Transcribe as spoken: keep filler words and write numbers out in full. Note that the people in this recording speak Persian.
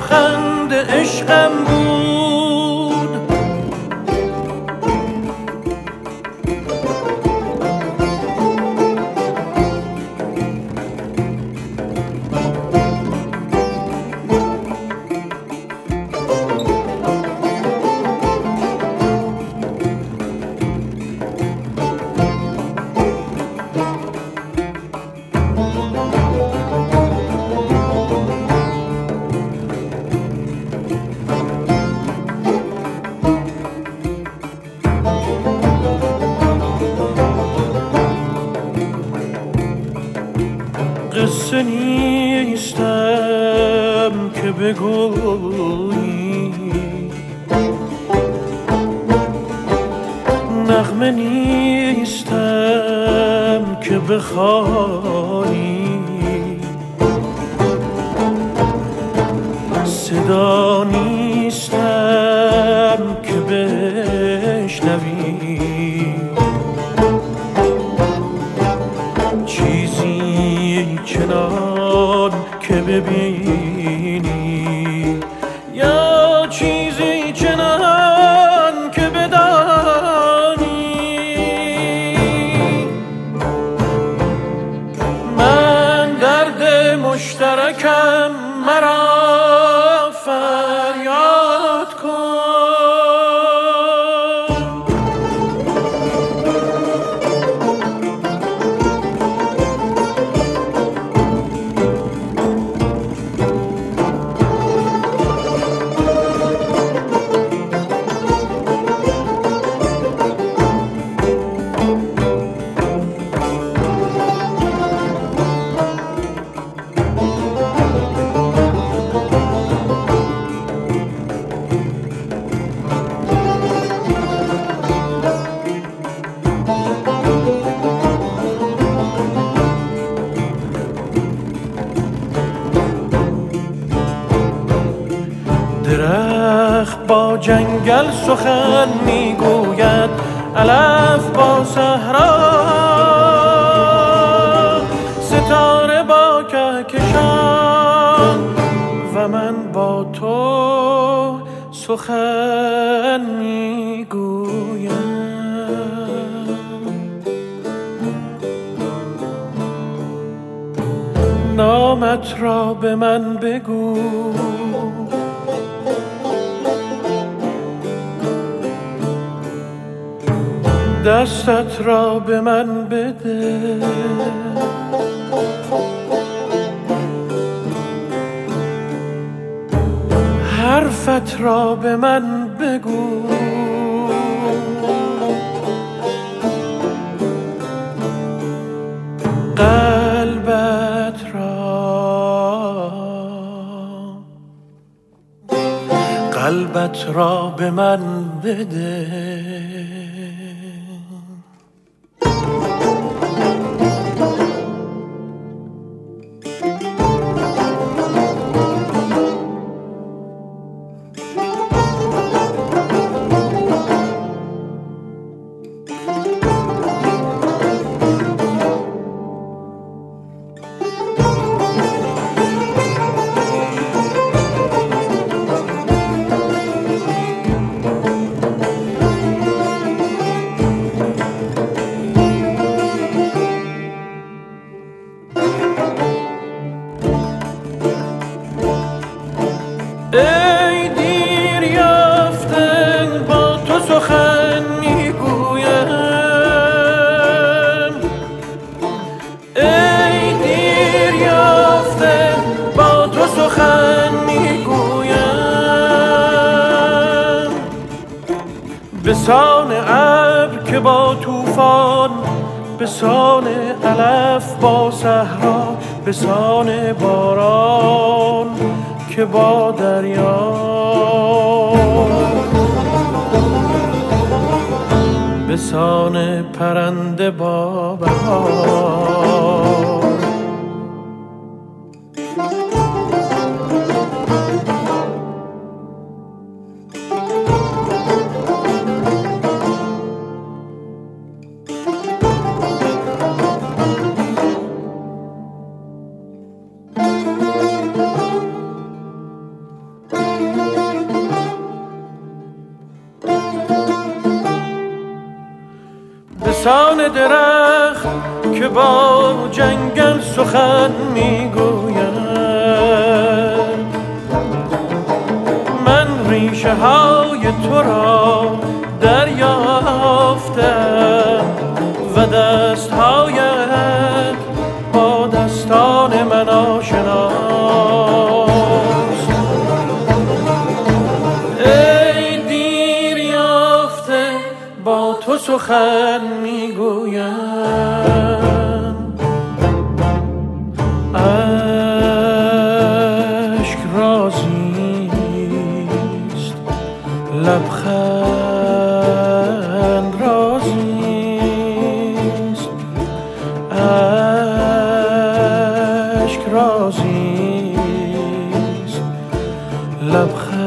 لبخند عشقم بود. قصه نیستم که بگویی، نغمه نیستم که بخوانی، صدا نیستم که بشنوی، چیزی چنان که ببینی یا چیزی چنان که بدانی. من درد مشترکم مرا فریاد کن. درخت با جنگل سخن میگوید، علف با صحرا، ستاره با کهکشان و من با تو سخن میگویم. نامت را به من بگو، دستت را به من بده، حرفت را به من بگو، قلبت را قلبت را به من بده. ای دیر یافته با تو سخن میگویم، ای دیر یافته با تو سخن میگویم، به سان ابر که با طوفان، به سان علف با صحرا، به سان باران که با دریا، به سان پرنده با بهار. بسان درخت که با جنگل سخن میگوید. من ریشه های تو را دریافتم و دستهایت با دستان من آشناست. ای دیر یافته با تو سخن میگویم، اشک رازیست لبخند رازیست، اشک رازیست لبخند